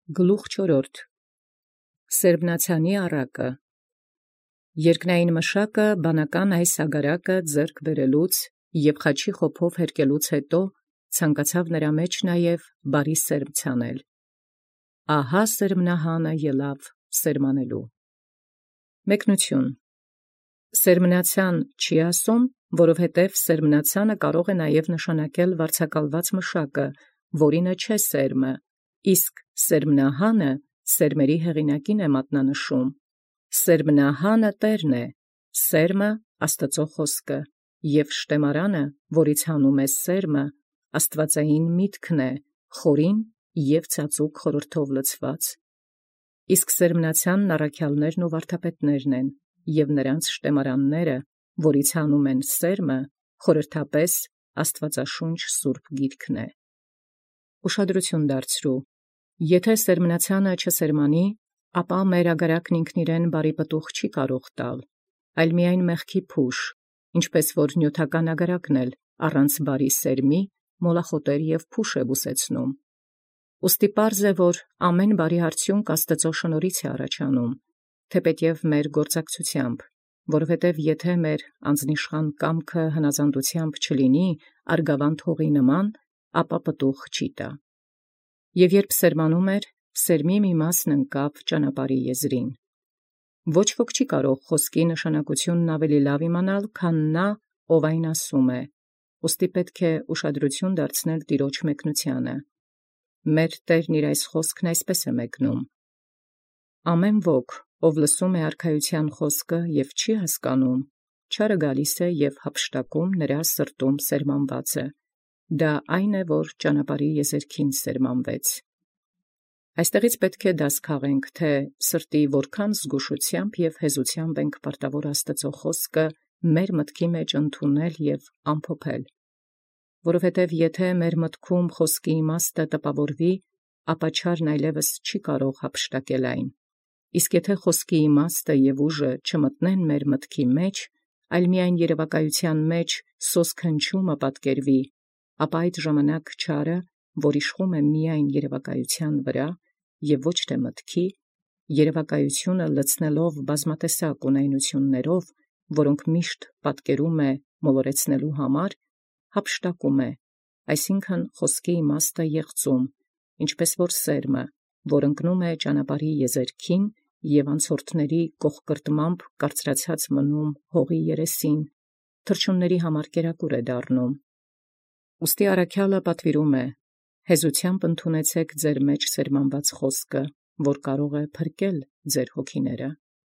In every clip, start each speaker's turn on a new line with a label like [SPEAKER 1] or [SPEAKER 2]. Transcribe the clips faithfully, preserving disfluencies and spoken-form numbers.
[SPEAKER 1] Գլուխ չորրորդ. Սերմնացանի առակը. երկնային մշակը բանական այս ագարակը ձեռք բերելուց և խաչի խոփով հերկելուց հետո ցանկացավ նրա մեջ նաև բարի սերմ ցանել. ահա սերմնահանը ելավ սերմանելու։ Մեկնություն. Սերմնացան չի ասում, որովհետև սերմնացանը կարող է նաև նշանակել վարձակալված մշակը, որինը չէ սերմը, իսկ սերմնահանը սերմերի հեղինակին է մատնանշում։ Սերմնահանը Տերն է, սերմը Աստծո խոսքը, և շտեմարանը, որից հանում է սերմը, աստվածային միտքն է, խորին և ծածուկ խորհրդով լցված։ Իսկ սերմնացանն առաքյալներն ու վարդապետներն են, և նրանց շտեմարանները, որից հանում են սերմը, խորհրդապես աստվածաշունչ սուրբ գիրքն է։ Ուշադրություն դարձրու. եթե սերմնացանը չսերմանի, ապա մեր ագարակն ինքն իրեն բարի պտուղ չի կարող տալ, այլ միայն մեղքի փուշ, ինչպես որ նյութական ագարակն էլ առանց բարի սերմի մոլախոտեր և փուշ է բուսեցնում։ Ուստի պարզ է, որ ամեն բարի արդյունք Աստծո շնորհից է առաջանում, թեպետև մեր գործակցությամբ, որովհետև եթե մեր անձնիշխան կամքը հնազանդությամբ չլինի արգավանդ հողի նման, ապա պտուղ չի տա։ Եվ երբ սերմանում էր, սերմի մի մասն ընկավ ճանապարհի եզրին։ Ոչ ոք չի կարող խոսքի նշանակությունն ավելի լավ իմանալ, քան նա, ով այն ասում է, ուստի պետք է ուշադրություն դարձնել Տիրոջ մեկնությանը։ Մեր Տերն իր այս խոսքն այսպես է մեկնում. ամեն ոք, ով լսում է արքայության խոսքը և չի հասկանում, չարը գալիս է և հափշտակում նրա սրտում սերմանվածը, դա այն է, որ ճանապարհի եզերքին սերմանվեց։ Այստեղից պետք է դաս քաղենք, թե սրտի որքան զգուշությամբ և հեզությամբ ենք պարտավոր Աստծո խոսքը մեր մտքի մեջ ընդունել և ամփոփել։ Որովհետև եթե մեր մտքում խոսքի իմաստը տպավորվի, ապա չարն այլևս չի կարող հափշտակել այն։ Իսկ եթե խոսքի իմաստը և ուժը չմտնեն մեր մտքի մեջ, այլ միայն երևակայության մեջ սոսքնչումը պատկերվի, ապա այդ ժամանակ չարը, որ իշխում է միայն երևակայության վրա և ոչ թե մտքի, երևակայությունը լցնելով բազմատեսակ ունայնություններով, որոնք միշտ պատկերում է մոլորեցնելու համար, հափշտակում է, այսինքն խոսքի իմաստը եղծում, ինչպես որ սերմը, որ ընկնում է ճանապարհի եզերքին և անցորդների կողկրտմամբ կարծրացած մնում հողի երեսին, թռչունների համար կերակուր է դառնում։ Ուստի առաքյալը պատվիրում է. հեզությամբ ընդունեցեք ձեր մեջ սերմանված խոսքը, որ կարող է փրկել ձեր հոգիները։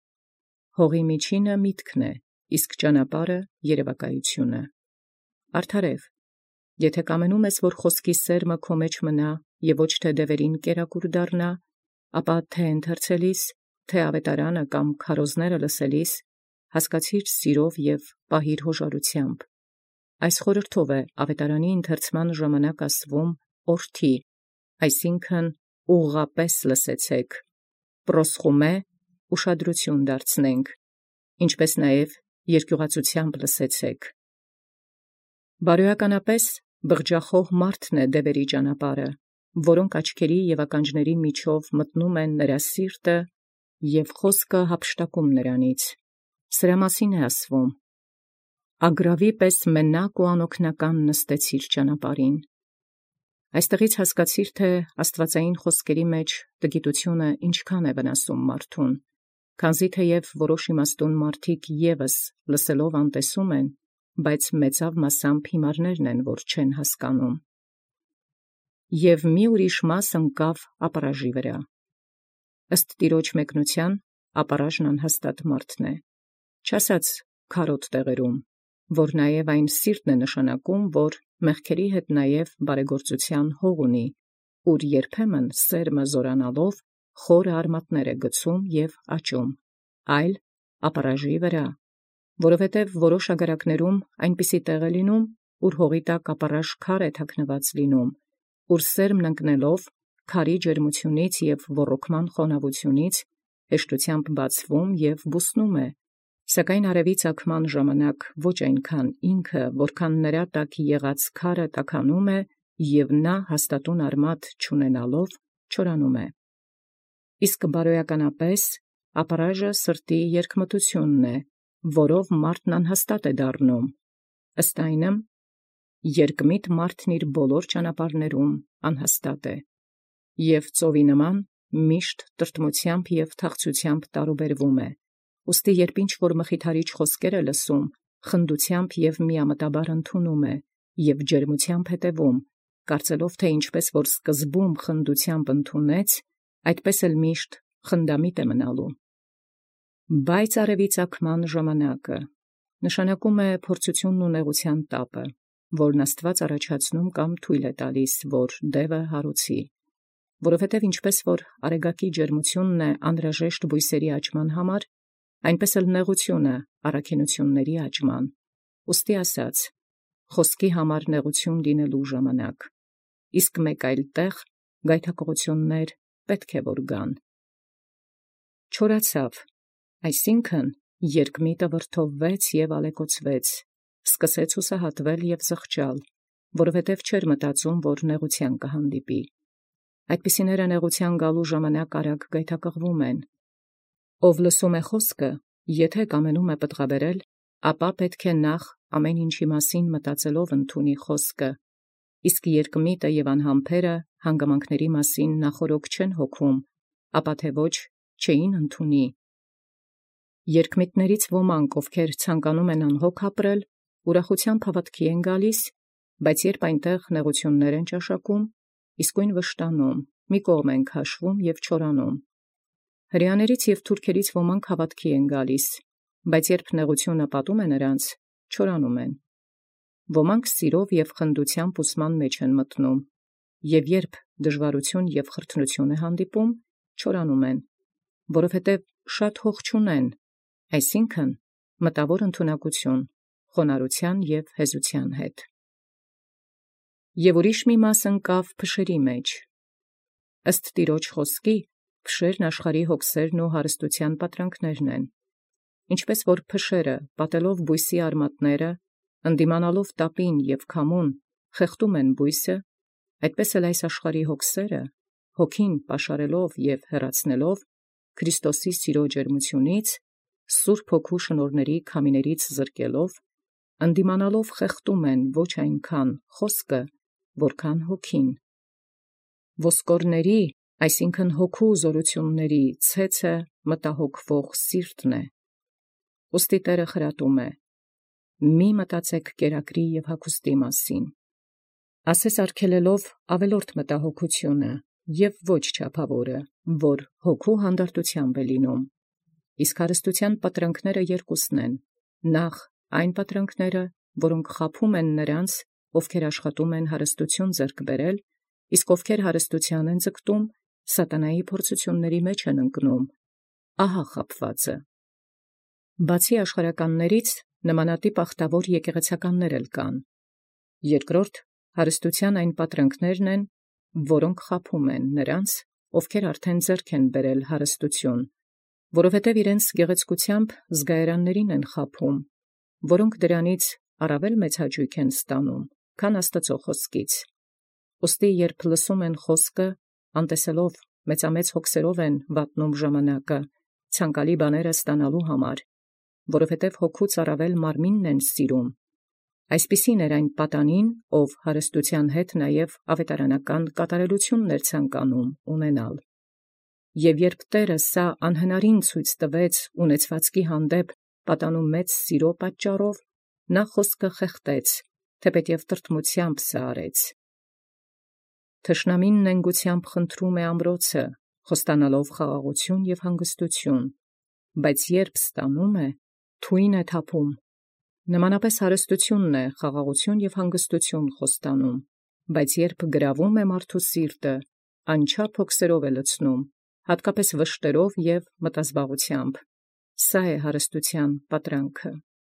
[SPEAKER 1] Հողի միջինը միտքն է, իսկ ճանապարհը երևակայությունը։ Արդարև, եթե կամենում ես, որ խոսքի սերմը քո մեջ մնա և ոչ թե դևերին կերակուր դառնա, ապա թե ընթերցելիս, թե ավետարանը կամ քարոզները լսելիս, հասկացիր սիրով և պահիր հոժարությամբ։ Այս խորհրդով է ավետարանի ընթերցման ժամանակ ասվում օրթի, այսինքն ուղղապես լսեցեք, պրոսխումե ուշադրություն դարձնենք, ինչպես նաև երկյուղածությամբ լսեցեք։ Բարոյականապես բղջախոհ մարդն է դևերի ճանապարհը, որոնք աչքերի և ականջների միջով մտնում են նրա սիրտը և խոսքը հափշտակում նրանից։ Սրա մասին է ասվում. ագռավի պես մենակ ու անօգնական նստեցիր ճանապարհին։ Այստեղից հասկացիր, թե աստվածային խոսքերի մեջ տգիտությունը ինչքան է վնասում մարդուն, քանզի թեև որոշ իմաստուն մարդիկ ևս լսելով անտեսում են, բայց մեծավ մասամբ հիմարներն են, որ չեն հասկանում։ Եվ մի ուրիշ մաս ընկավ ապարաժի վրա։ Ըստ Տիրոջ մեկնության, ապարաժն անհաստատ մարդն է, չասած քարոտ տեղերում, որ նաև այն սիրտն է նշանակում, որ մեղքերի հետ նաև բարեգործության հող ունի, ուր երբեմն սերմը զորանալով խորը արմատներ է գցում և աճում, այլ ապարաժի վրա, որովհետև որոշ ագարակներում այնպիսի տեղ է լինում, ուր հողի տակ ապարաժ քար է թաքնված լինում, ուր սերմն ընկնելով քարի ջերմությունից և ոռոգման խոնավությունից հեշտությամբ բացվում և բուսնում է, սակայն արևի ծագման ժամանակ ոչ այնքան ինքը, որքան նրա տակ եղած քարը տաքանում է, և նա հաստատուն արմատ չունենալով չորանում է։ իսկ բարոյականապես ապարաժը սրտի երկմտությունն է, որով մարդն անհաստատ է դառնում, ըստ այնմ, երկմիտ մարդն իր բոլոր ճանապարհներում անհաստատ է, և ծովի նման միշտ տրտմությամբ և թախծությամբ տարուբերվում է, ուստի երբ ինչ որ մխիթարիչ խոսքեր է լսում, խնդությամբ և միամտաբար ընդունում է, և ջերմությամբ հետևում, կարծելով թե ինչպես որ սկզբում խնդությամբ ընդունեց, այդպես էլ միշտ խնդամիտ է մնալու։ Բայց արևի ծագման ժամանակը նշանակում է փորձությունն ու նեղության տապը, որն Աստված առաջացնում կամ թույլ է տալիս, որ դևը հարուցի, որովհետև ինչպես որ արեգակի ջերմությունն է անհրաժեշտ բույսերի աճման համար, այնպես էլ նեղությունը առաքինությունների աճման, ուստի ասած, խոսքի համար նեղություն լինելու ժամանակ, իսկ մեկ այլ տեղ գայթակղություններ պետք է որ գան։ Չորացավ, այսինքն երկմիտը վրդովվեց և ալեկոծվեց, սկսեց հուսահատվել և զղջալ, որովհետև չէր մտածում, որ նեղության կհանդիպի։ Այդպիսիները նեղության գալու ժամանակ արագ գայթակղվում են։ Ով լսում է խոսքը, եթե կամենում է պտղաբերել, ապա պետք է նախ ամեն ինչի մասին մտածելով ընդունի խոսքը, իսկ երկմիտը և անհամբերը հանգամանքների մասին նախօրոք չեն հոգում, ապա թե ոչ չէին ընդունի։ Երկմիտներից ոմանք, ովքեր ցանկանում են անհոգ ապրել, ուրախությամբ հավատքի են գալիս, բայց երբ այնտեղ նեղություններ են ճաշակում, իսկույն վշտանում, մի կողմ են քաշվում և չորանում։ Հրեաներից և թուրքերից ոմանք հավատքի են գալիս, բայց երբ նեղությունը պատում է նրանց, չորանում են։ Ոմանք սիրով և խնդությամբ ուսման մեջ են մտնում, և երբ դժվարություն և խրթնություն է հանդիպում, չորանում են, որովհետև շատ հող չունեն, այսինքն մտավոր ընդունակություն, խոնարհության և հեզության հետ։ Եվ ուրիշ մի մաս ընկավ փշերի մեջ։ Ըստ Տիրոջ խոսքի, փշերն աշխարհի հոգսերն ու հարստության պատրանքներն են, ինչպես որ փշերը, պատելով բույսի արմատները, ընդդիմանալով տապին և քամուն, խեղդում են բույսը, այդպես էլ այս աշխարհի հոգսերը, հոգին պաշարելով և հեռացնելով, Քրիստոսի սիրո ջերմությունից, Սուրբ Հոգու շնորհների քամիներից զրկելով, ընդդիմանալով խեղդում են ոչ այնքան խոսքը, որքան հոգին։ Ոսկորների, այսինքն հոգու զորությունների ցեցը մտահոգվող սիրտն է։ Ուստի Տէրը խրատում է. «Մի մտածեք կերակրի և հագուստի մասին, ասես արգելելով ավելորդ մտահոգությունը և ոչ չափավորը, որ հոգու հանդարտությամբ է լինում, իսկ հարստության պատրանքները երկուսն են. նախ այն պատրանքները, որոնք խաբում են նրանց, ովքեր աշխատում են հարստություն ձեռք բերել, իսկ ովքեր հարստության են ձգտում, սատանայի փորձությունների մեջ են ընկնում, ահա խաբվածը։ Բացի աշխարհականներից նմանատիպ ախտավոր եկեղեցականներ էլ կան։ Երկրորդ, հարստության այն պատրանքներն են, որոնք խաբում են նրանց, ովքեր արդեն ձեռք են բերել հարստություն, որովհետև իրենց գեղեցկությամբ զգայարաններին են խաբում, որոնք դրանից առավել մեծ հաճույք են ստանում, քան Աստծո խոսքից։ Ուստի երբ լսում են խոսքը, անտեսելով մեծամեծ հոգսերով են վատնում ժամանակը, ցանկալի բաները ստանալու համար, որովհետև հոգուց առավել մարմինն են սիրում։ Այսպիսին էր այն պատանին, ով հարստության հետ նաև ավետարանական կատարելությունն էր ցանկանում ունենալ։ Եվ երբ Տէրը սա անհնարին ցույց տվեց ունեցվածքի հանդեպ պատանու մեծ սիրո պատճառով, նա խոսքը խեղդեց, թեպետև տրտմությամբ սա արեց։ Թշնամին նենգությամբ խնդրում է ամրոցը, խոստանալով խաղաղություն և հանգստություն, բայց երբ ստանում է, թույն է թափում։ Նմանապես հարստությունն է խաղաղություն և հանգստություն խոստանում, բայց երբ գրավում է մարդու սիրտը, անչափ հոգսերով է լցնում, հատկապես վշտերով և մտազբաղությամբ։ Սա է հարստության պատրանքը։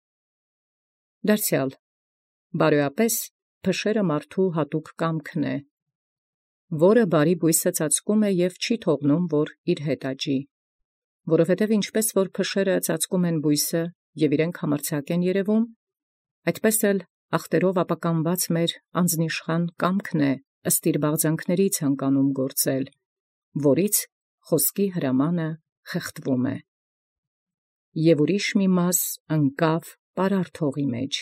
[SPEAKER 1] Դարձյալ, բարոյապես փշերը մարդու հատուկ կամքն է, որը բարի բույսը ծածկում է և չի թողնում, որ իր հետ աճի, որովհետև ինչպես որ փշերը ծածկում են բույսը և իրենք համարձակ են երևում, այդպես էլ ախտերով ապականված մեր անձնիշխան կամքն է ըստ իր բաղձանքների ցանկանում գործել, որից խոսքի հրամանը խեղդվում է։ Եվ ուրիշ մի մաս ընկավ պարարտ հողի մեջ։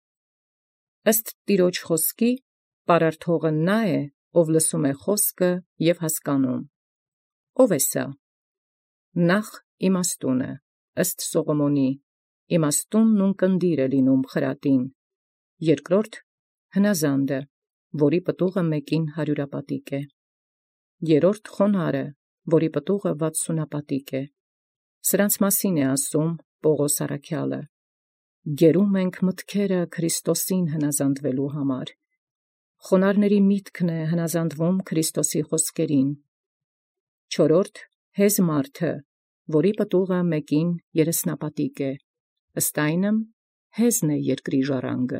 [SPEAKER 1] Ըստ Տիրոջ խոսքի պարարտ հողը նա է, ով լսում է խոսքը և հասկանում։ Ո՞վ է սա։ Նախ իմաստունը, ըստ Սողոմոնի, իմաստունն ունկնդիր է լինում խրատին, երկրորդ հնազանդը, որի պտուղը մեկին հարյուրապատիկ է, երրորդ խոնարհը, որի պտուղը վաթսունապատիկ է։ Սրանց մասին է ասում Պողոս առաքյալը. գերում ենք մտքերը Քրիստոսին հնազանդվելու համար։ Խոնարհների միտքն է հնազանդվում Քրիստոսի խոսքերին։ Չորրորդ հեզ մարդը, որի պտուղը մեկին երեսնապատիկ է, ըստ այնմ հեզն է երկրի ժառանգը։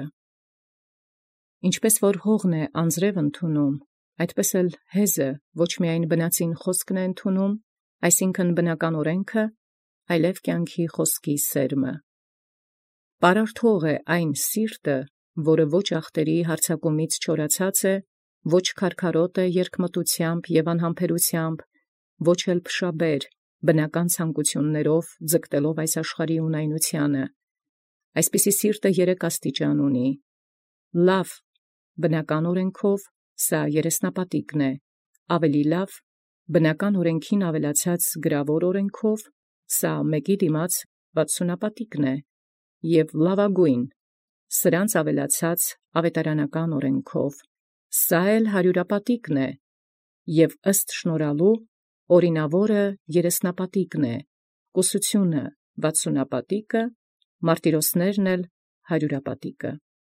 [SPEAKER 1] Ինչպես որ հողն է անձրև ընդունում, այդպես էլ հեզը ոչ միայն բնածին խոսքն է ընդունում, այսինքն բնական օրենքը, այլև կյանքի խոսքի սերմը։ Պարարտ հող է այն սիրտը, որը ոչ ախտերի հարձակումից չորացած է, ոչ քարքարոտ է երկմտությամբ և անհամբերությամբ, ոչ էլ փշաբեր, բնական ցանկություններով ձգտելով այս աշխարհի ունայնությանը։ Այսպիսի սիրտը երեք աստիճան ունի. լավ, բնական օրենքով, սա երեսնապատիկն է, ավելի լավ, բնական օրենքին ավելացած գրավոր օրենքով, սա մեկի դիմաց վաթսունապատիկն է, և լավագույն, սրանց ավելացած ավետարանական օրենքով, սա էլ հարյուրապատիկն է, և ըստ շնորհալու օրինավորը երեսնապատիկն է, կուսությունը վաթսունապատիկը, մարտիրոսներն էլ հարյուրապատիկը։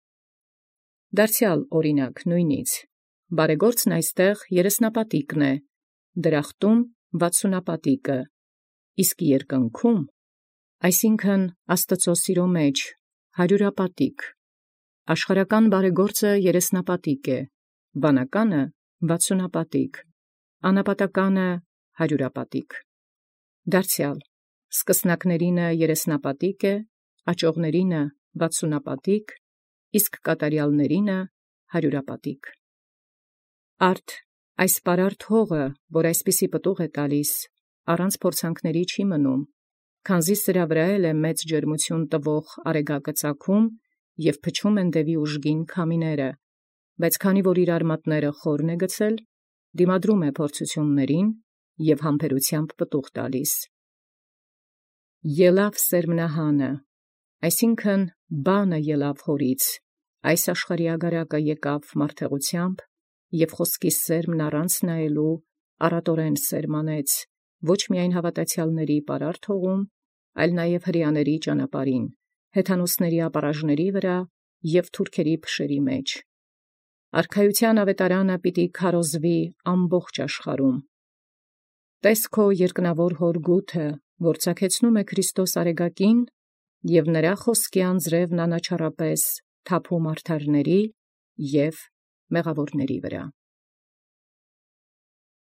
[SPEAKER 1] Դարձյալ օրինակ նույնից, բարեգործն այստեղ երեսնապատիկն է, դրախտում վաթսունապատիկը, իսկ երկնքում, այսինքն Աստծո սիրո մեջ, հարյուրապատիկ։ Աշխարհական բարեգործը երեսնապատիկ է, բանականը վաթսունապատիկ, անապատականը հարյուրապատիկ։ Դարձյալ սկսնակներինը երեսնապատիկ է, աճողներինը վաթսունապատիկ, իսկ կատարյալներինը հարյուրապատիկ։ Արդ այս պարարտ հողը, որ այսպիսի պտուղ է տալիս, առանց փորձանքների չի մնում, քանզի սրա վրա էլ է մեծ ջերմություն տվող արեգակը ծագում և փչում են դևի ուժգին քամիները, բայց քանի որ իր արմատները խորն է գցել, դիմադրում է փորձություններին և համբերությամբ պտուղ տալիս։ Ելավ սերմնահանը, այսինքն բանը ելավ հորից, այս աշխարհի ագարակը եկավ մարդեղությամբ, և խոսքի սերմն առանց նայելու առատորեն սերմանեց, ոչ միայն հավատացյալների պարարտ հողում, այլ նաև հրեաների ճանապարհին, հեթանոսների ապառաժների վրա և թուրքերի փշերի մեջ։ Արքայության ավետարանը պիտի քարոզվի ամբողջ աշխարհում։ Տես քո երկնավոր հոր գութը, որ ծագեցնում է Քրիստոս արեգակին, և նրա խոսքի անձրևն անաչառապես թափում արդարների և մեղավորների վրա։